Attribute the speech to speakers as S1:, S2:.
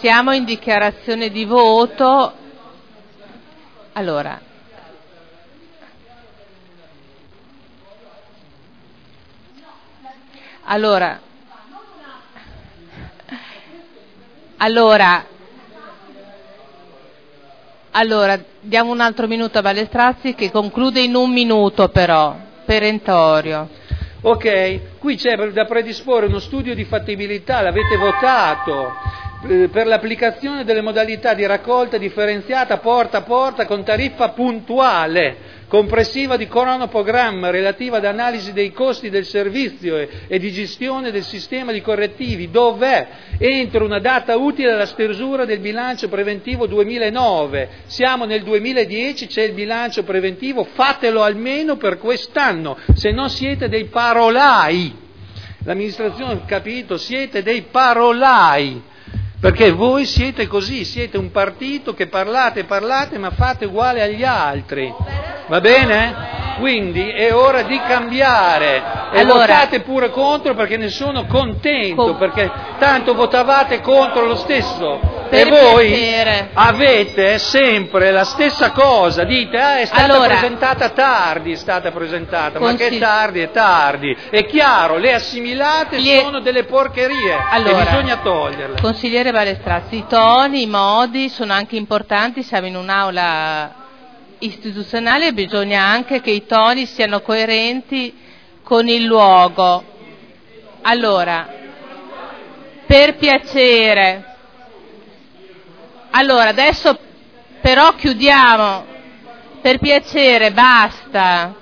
S1: Siamo in dichiarazione di voto. Allora, diamo un altro minuto a Balestrazzi che conclude in un minuto però, perentorio.
S2: Ok, qui c'è da predisporre uno studio di fattibilità, l'avete votato, per l'applicazione delle modalità di raccolta differenziata porta a porta con tariffa puntuale, complessiva di cronoprogramma relativa ad analisi dei costi del servizio e di gestione del sistema di correttivi, dov'è? Entro una data utile alla stesura del bilancio preventivo 2009. Siamo nel 2010, c'è il bilancio preventivo, fatelo almeno per quest'anno, se no siete dei parolai. L'amministrazione ha capito, siete dei parolai. Perché voi siete così, siete un partito che parlate, ma fate uguale agli altri, va bene? Quindi è ora di cambiare e votate pure contro perché ne sono contento, perché tanto votavate contro lo stesso. E voi avete sempre la stessa cosa, dite è stata presentata tardi, ma che tardi è tardi, è chiaro, le assimilate sono delle porcherie e bisogna toglierle.
S1: Consigliere Balestrazzi, i toni, i modi sono anche importanti, siamo in un'aula istituzionale e bisogna anche che i toni siano coerenti con il luogo. Allora, per piacere. Allora, adesso però chiudiamo, per piacere, basta.